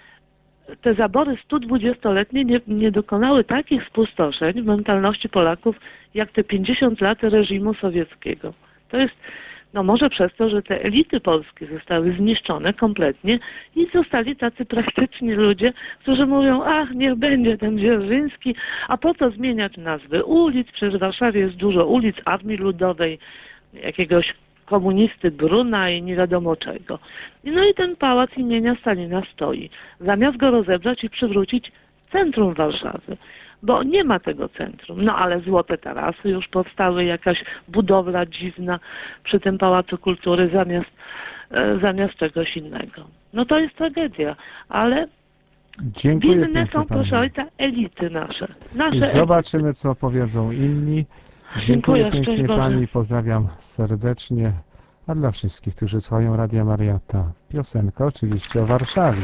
te zabory sto dwudziestoletnie nie, nie dokonały takich spustoszeń w mentalności Polaków, jak te pięćdziesiąt lat reżimu sowieckiego. To jest, no może przez to, że te elity polskie zostały zniszczone kompletnie i zostali tacy praktyczni ludzie, którzy mówią, ach, niech będzie ten Dzierżyński, a po co zmieniać nazwy ulic, przecież w Warszawie jest dużo ulic Armii Ludowej, jakiegoś komunisty Bruna i nie wiadomo czego. No i ten pałac imienia Stalina stoi. Zamiast go rozebrać i przywrócić centrum Warszawy, bo nie ma tego centrum. No ale złote tarasy już powstały, jakaś budowla dziwna przy tym Pałacu Kultury zamiast, e, zamiast czegoś innego. No to jest tragedia, ale Dziękuję winne pięknie, są, proszę pani. ojca, elity nasze. nasze Zobaczymy, co powiedzą inni. Dziękuję, Dziękuję, pięknie szczęść Boże. pani, pozdrawiam serdecznie. A dla wszystkich, którzy słuchają Radia Maria, ta piosenka oczywiście o Warszawie.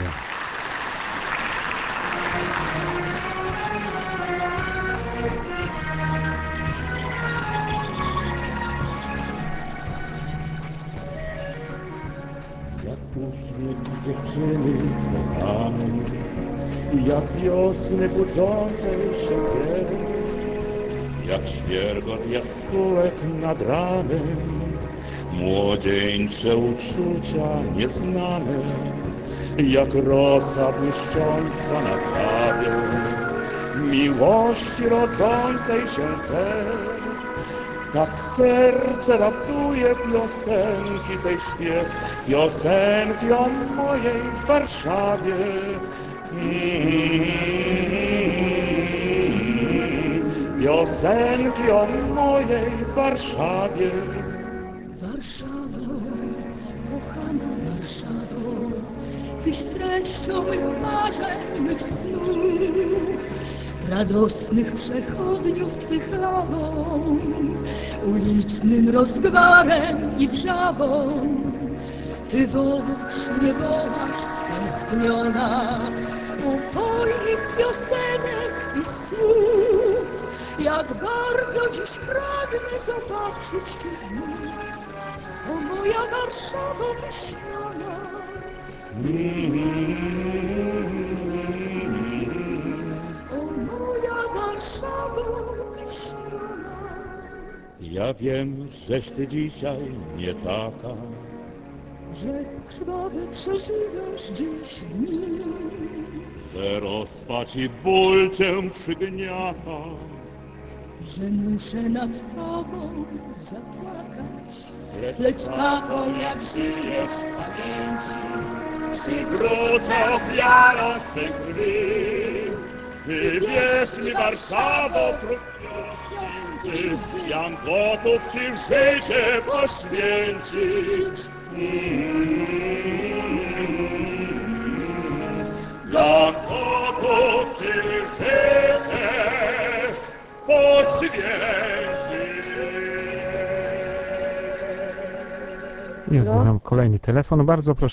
Jak uśmiech dziewczyny kochanej, jak wiosny budzącej się krew, jak świergot jaskółek nad ranem, Młodzieńcze uczucia nieznane, jak rosa błyszcząca na trawie, miłości rodzącej się zer. Tak serce raptuje piosenki tej śpiew, piosenki o mojej Warszawie. Mm, piosenki o mojej Warszawie. Warszawo, kochana Warszawo, Tyś treścią mych marzeń, mych snów, radosnych przechodniów Twych lawą, ulicznym rozgwarem i wrzawą. Ty wołasz, nie wołasz, stęskniona, upojnych piosenek i słów. Jak bardzo dziś pragnę zobaczyć Cię znów, o moja Warszawo wyśniona. O moja Warszawo wyśniona. Ja wiem, żeś Ty dzisiaj nie taka, że krwawe przeżywasz dziś dni, że rozpacz i ból Cię przygniata, że muszę nad Tobą zapłakać, lecz taką jak żyjesz w pamięci przywrócę ofiarą swej krwi. Wybierz mi Warszawo, próg piosenki, ja gotów Ci życie poświęcić. Ja gotów Ci życie poświęcić. I odbieram kolejny telefon. Bardzo proszę.